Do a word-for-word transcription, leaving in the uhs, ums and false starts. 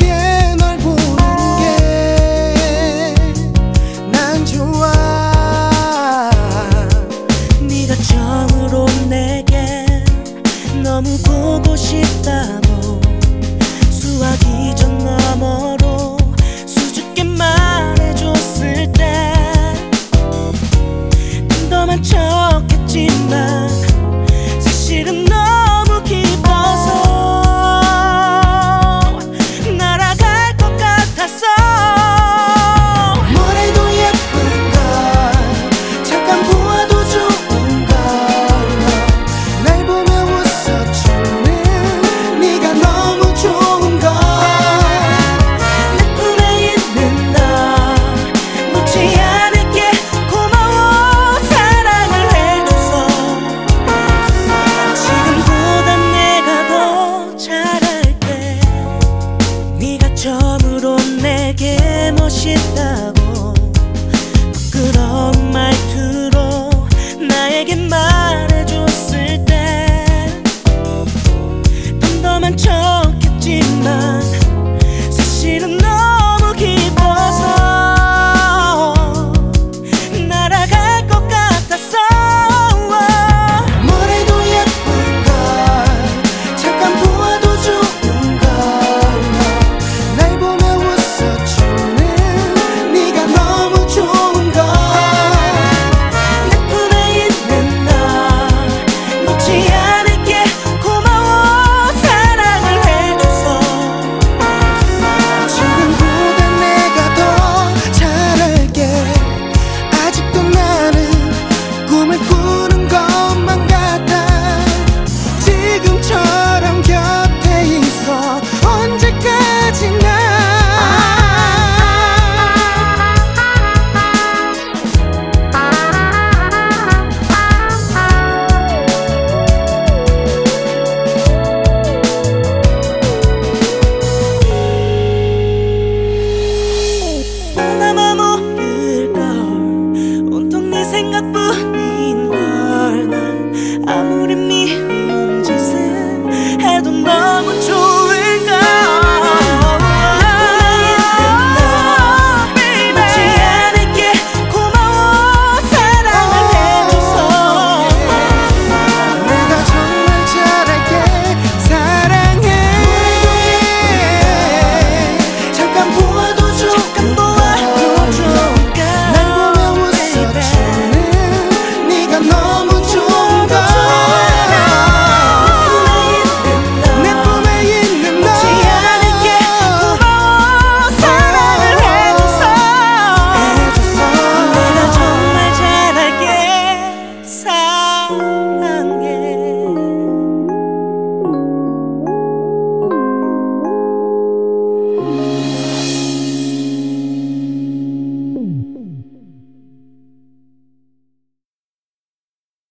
이렇게 널 보는 게 난 좋아. 네가 처음으로 내게 너무 보고 싶다고 수학 이전 너머로 수줍게 말해줬을 때 덤덤한 척했지만 사실은 너무 기뻐서 날아갈 것 같았어. 뭐래도 예쁜걸, 잠깐 보아도 좋은걸, 날 보며 웃어주는 네가 너무 좋은걸. 내 품에 있는 너 묻지 않을게. 고마워 사랑을 해줘서. 지금보다 내가 더 잘할게. 네가 처음으로 내게 멋있다고 부끄러운 말투